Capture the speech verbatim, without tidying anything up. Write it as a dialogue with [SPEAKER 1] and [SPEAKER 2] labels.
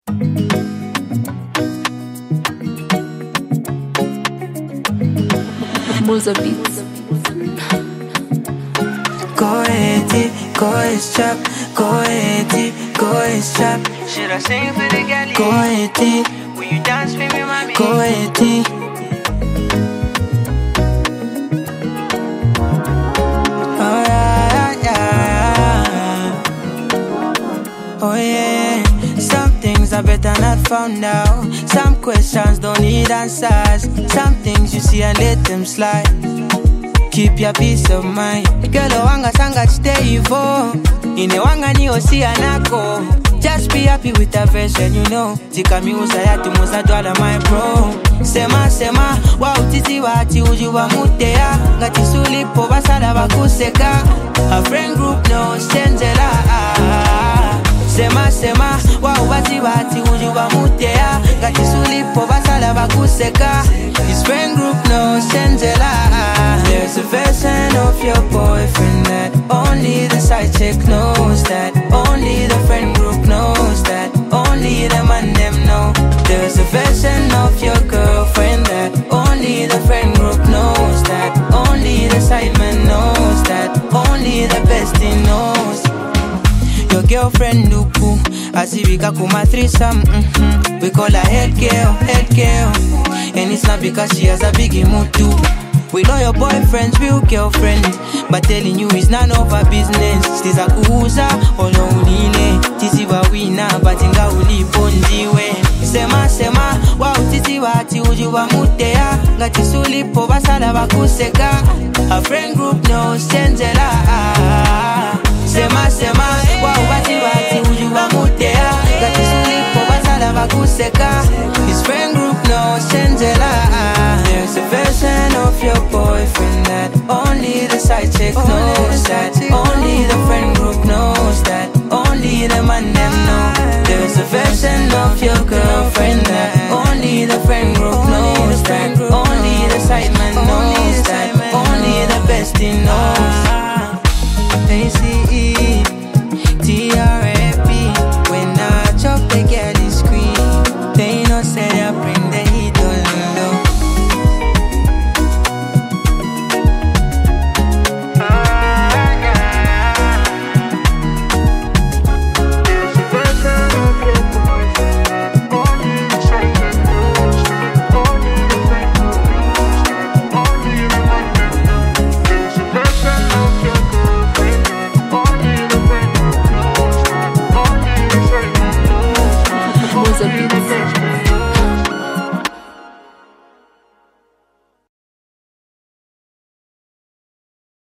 [SPEAKER 1] Moza Beats.
[SPEAKER 2] Go ahead, go ahead, strap. Go ahead, go ahead, strap.
[SPEAKER 3] Should I sing for the galley?
[SPEAKER 2] Go ahead,
[SPEAKER 3] Will you dance for me, mommy?
[SPEAKER 2] go ahead. Oh yeah, yeah, yeah. Oh yeah. Some things are better not found out. Some questions don't need answers. Some things you see and let them slide. Keep your peace of mind. Girl, wanga sanga stay for. Ine wanga ni osi anako. Just be happy with the version, you know. Tika miuza ya tumuza dwala my bro. Sema sema, wa utiti wati ujuwa mutea. Ngati sulipo basala bakuseka. A friend group no senzela. Sema sema, wa ubati wati ujuwa mutea. Ngati sulipo basala bakuseka. His friend group no senzela. There's a version of your boyfriend that only the side chick knows, that only the friend group knows, that only the man them know. There's a version of your girlfriend that only the friend group knows, that only the side man knows, that only the bestie knows. Your girlfriend Nuku, Asivika Kuma threesome, mm-hmm. We call her head girl, head girl. And it's not because she has a biggie mutu. We know your boyfriend's real girlfriend, but telling you is none of our business. Stiza kuuza, olo unine. Titi wa wina, but inga ulipo njiwe. Sema sema, wa utiti wati ujuwa mutea. Ngati sulipo basala bakuseka. A friend group no senzela. Sema sema, wa ubati wati ujuwa mutea. Ngati sulipo basala bakuseka. His friend group no senzela. There's a version of your boyfriend that only the side chick knows, that only the friend group knows, that only the man them know. There's a version of your girlfriend that only the friend group knows, that only the side man knows, that only the bestie knows. A C E T R A P. When I chop the girl is scream. They no say I bring the heat on low.
[SPEAKER 1] Moza Beats.